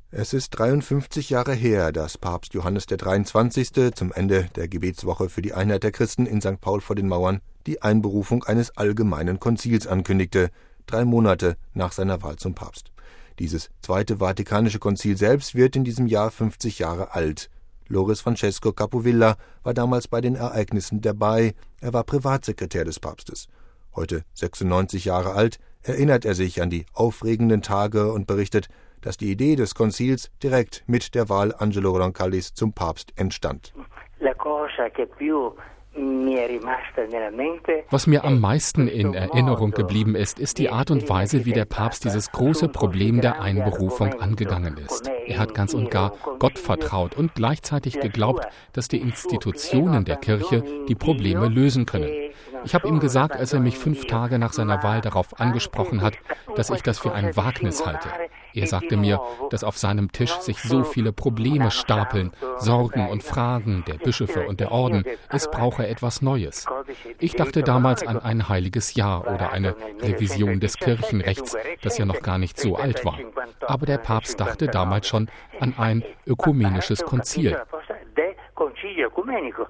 Es ist 53 Jahre her, dass Papst Johannes der 23. zum Ende der Gebetswoche für die Einheit der Christen in St. Paul vor den Mauern die Einberufung eines allgemeinen Konzils ankündigte, 3 Monate nach seiner Wahl zum Papst. Dieses Zweite Vatikanische Konzil selbst wird in diesem Jahr 50 Jahre alt. Loris Francesco Capovilla war damals bei den Ereignissen dabei, er war Privatsekretär des Papstes. Heute 96 Jahre alt, erinnert er sich an die aufregenden Tage und berichtet, dass die Idee des Konzils direkt mit der Wahl Angelo Roncallis zum Papst entstand. Was mir am meisten in Erinnerung geblieben ist, ist die Art und Weise, wie der Papst dieses große Problem der Einberufung angegangen ist. Er hat ganz und gar Gott vertraut und gleichzeitig geglaubt, dass die Institutionen der Kirche die Probleme lösen können. Ich habe ihm gesagt, als er mich 5 Tage nach seiner Wahl darauf angesprochen hat, dass ich das für ein Wagnis halte. Er sagte mir, dass auf seinem Tisch sich so viele Probleme stapeln, Sorgen und Fragen der Bischöfe und der Orden. Es brauche etwas Neues. Ich dachte damals an ein heiliges Jahr oder eine Revision des Kirchenrechts, das ja noch gar nicht so alt war. Aber der Papst dachte damals schon an ein ökumenisches Konzil.